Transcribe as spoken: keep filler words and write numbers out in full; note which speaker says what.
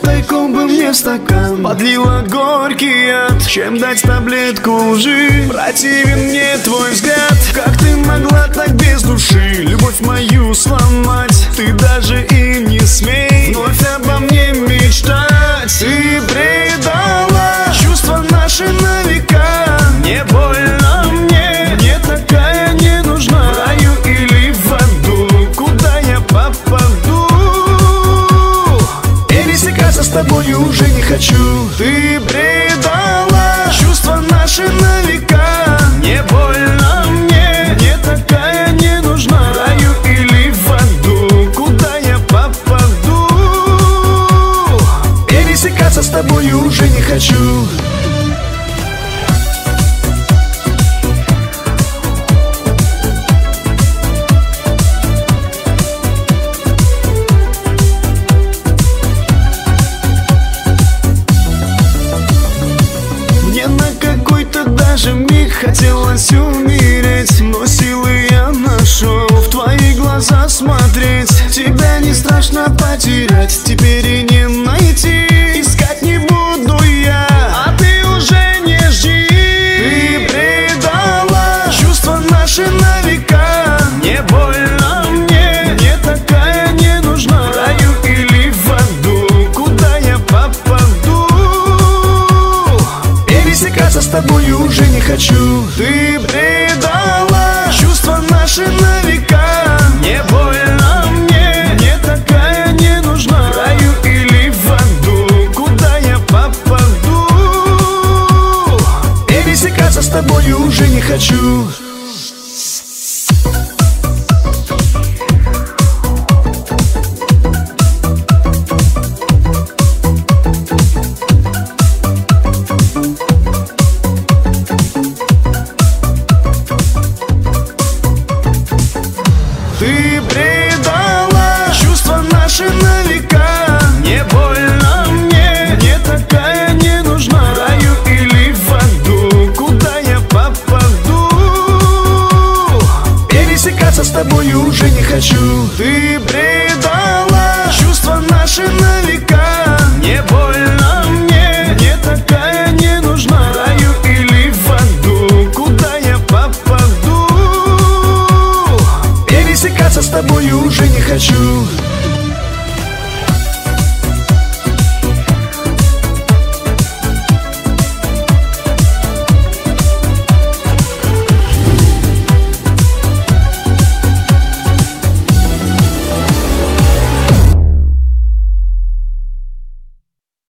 Speaker 1: тайком бы мне в стакан подлила горький яд. Чем дать таблетку лжи? Противен мне твой взгляд. Как ты могла так без души любовь мою сломать? Ты даже и не смей вновь обо мне мечтать. Ты предала чувства наши на века. Не больно мне, мне такая не нужна. В раю или в аду, куда я попаду? Пересекаться с тобою уже не хочу. Ты предала чувства наши на века. Не больно мне, мне такая не нужна. В раю или в аду, куда я попаду? Пересекаться с тобою уже не хочу. Даже миг хотелось умереть, но силы я нашел в твои глаза смотреть. Тебя не страшно потерять, теперь и не найти. Искать не буду я, а ты уже не жди. Ты предала чувства наши на века. Не больно мне, мне такая не нужна. В раю или в аду, куда я попаду? Пересекаться с тобою уже не хочу. Ты предала чувства наши на века. Не больно мне, мне такая не нужна. В раю или в аду, куда я попаду? Пересекаться с тобою уже не хочу. Ты предала чувства наши на века. Не больно мне, мне такая не нужна. В раю или в аду, куда я попаду? Пересекаться с тобою уже не хочу. Ты предала чувства наши на века. Не больно мне, мне такая не нужна. В раю или в аду, куда я попаду? Пересекаться с тобою уже не хочу.